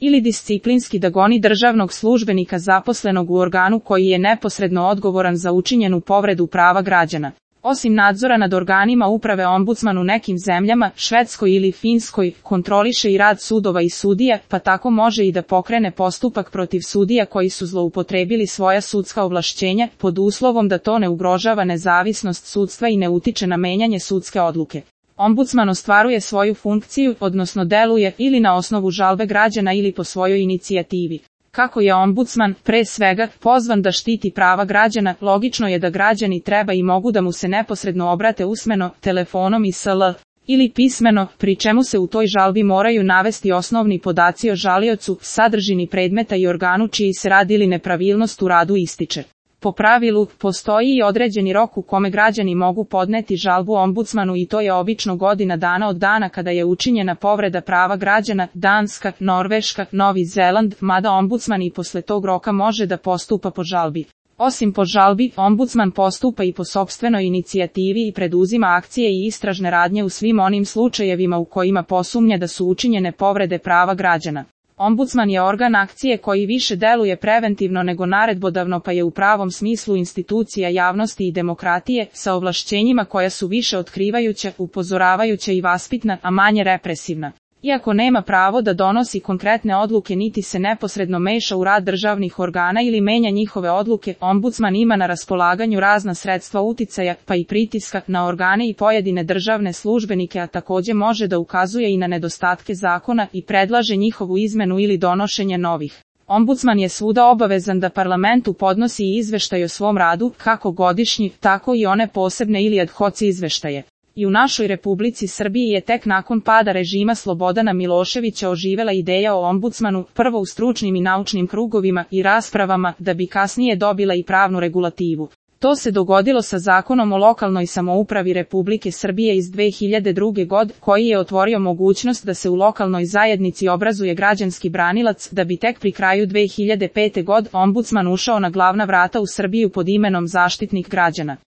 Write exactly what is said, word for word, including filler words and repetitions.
ili disciplinski da goni državnog službenika zaposlenog u organu koji je neposredno odgovoran za učinjenu povredu prava građana. Osim nadzora nad organima uprave, ombudsman u nekim zemljama, Švedskoj ili Finskoj, kontroliše i rad sudova i sudija, pa tako može i da pokrene postupak protiv sudija koji su zloupotrebili svoja sudska ovlašćenja, pod uslovom da to ne ugrožava nezavisnost sudstva i ne utiče na menjanje sudske odluke. Ombudsman ostvaruje svoju funkciju, odnosno deluje ili na osnovu žalbe građana ili po svojoj inicijativi. Kako je ombudsman, pre svega, pozvan da štiti prava građana, logično je da građani treba i mogu da mu se neposredno obrate usmeno, telefonom i sl. ili pismeno, pri čemu se u toj žalbi moraju navesti osnovni podaci o žaliocu, sadržini predmeta i organu čiji se rad ili nepravilnost u radu ističe. Po pravilu, postoji i određeni rok u kome građani mogu podneti žalbu ombudsmanu i to je obično godina dana od dana kada je učinjena povreda prava građana, Danska, Norveška, Novi Zeland, mada ombudsman i posle tog roka može da postupa po žalbi. Osim po žalbi, ombudsman postupa i po sopstvenoj inicijativi i preduzima akcije i istražne radnje u svim onim slučajevima u kojima posumnja da su učinjene povrede prava građana. Ombudsman je organ akcije koji više deluje preventivno nego naredbodavno, pa je u pravom smislu institucija javnosti i demokratije, sa ovlašćenjima koja su više otkrivajuća, upozoravajuća i vaspitna, a manje represivna. Iako nema pravo da donosi konkretne odluke niti se neposredno meša u rad državnih organa ili menja njihove odluke, ombudsman ima na raspolaganju razna sredstva uticaja, pa i pritiska, na organe i pojedine državne službenike, a takođe može da ukazuje i na nedostatke zakona i predlaže njihovu izmenu ili donošenje novih. Ombudsman je svuda obavezan da parlamentu podnosi izveštaj o svom radu, kako godišnji, tako i one posebne ili ad hoc izveštaje. I u našoj Republici Srbiji je tek nakon pada režima Slobodana Miloševića oživela ideja o ombudsmanu, prvo u stručnim i naučnim krugovima i raspravama, da bi kasnije dobila i pravnu regulativu. To se dogodilo sa Zakonom o lokalnoj samoupravi Republike Srbije iz dve hiljade druge. godine, koji je otvorio mogućnost da se u lokalnoj zajednici obrazuje građanski branilac, da bi tek pri kraju dve hiljade pete. godine ombudsman ušao na glavna vrata u Srbiju pod imenom Zaštitnik građana.